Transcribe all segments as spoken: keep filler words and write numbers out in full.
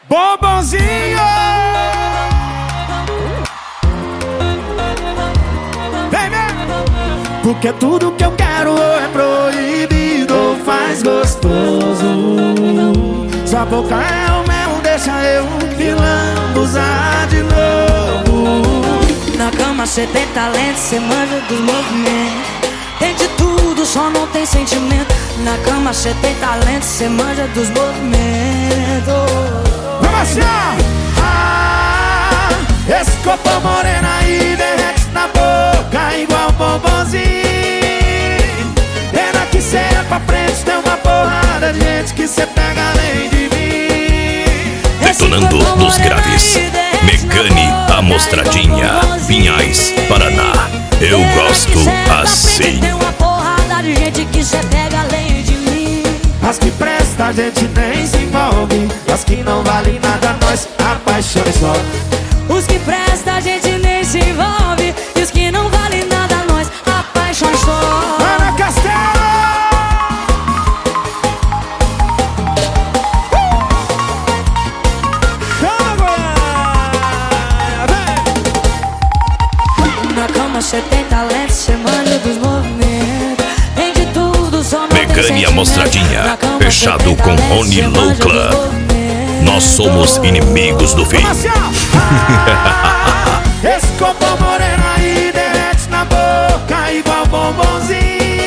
Bombonzinho. Vem, vem. Porque tudo que eu quero é proibido, faz gostoso. Sua boca é o mel, deixa eu me lambuzar de novo. Na cama cê tem talento, cê manja dos movimentos. Tem de tudo, só não tem sentimento. Na cama cê tem talento, cê manja dos movimentos. Vamos assim, ó. Ah, esse corpo moreno aí derrete na boca igual bombonzinho. Pena que cê é pra frente, tem uma porrada de gente que cê pega além de mim. Detonando nos graves, Megane Amostradinha, Pinhais, Paraná. Eu gosto assim. Tem uma porrada de gente que cê pega além de mim. As que presta a gente nem se envolve, as que não valem nada nós apaixona só. Os que presta a gente nem se envolve, e os que não valem nada nós apaixona só. Ana Castelo! Na cama cê tem talento, cê manja dos movimentos. Tem de tudo, só não tem Megane sentimento. Amostradinha, fechado com Rony Loucla. Nós somos inimigos do fim. Assim, ah, esse corpo moreno aí derrete na boca igual bombonzinho.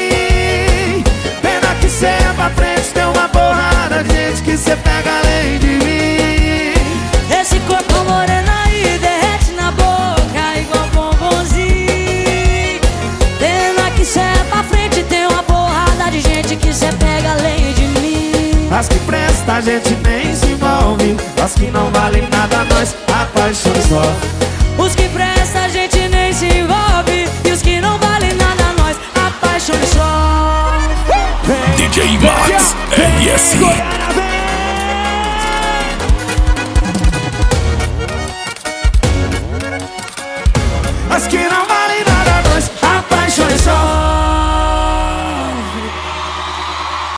Pena que cê é pra frente, tem uma porrada de gente que cê pega além de mim. Esse corpo moreno aí derrete na boca igual bombonzinho. Pena que cê é pra frente, tem uma porrada de gente que cê pega além de mim. As que presta a gente nem se envolve, as que não valem nada nós apaixona só. Os que presta a gente nem se envolve, e os que não valem nada nós apaixona só. D J Max R S. As que não valem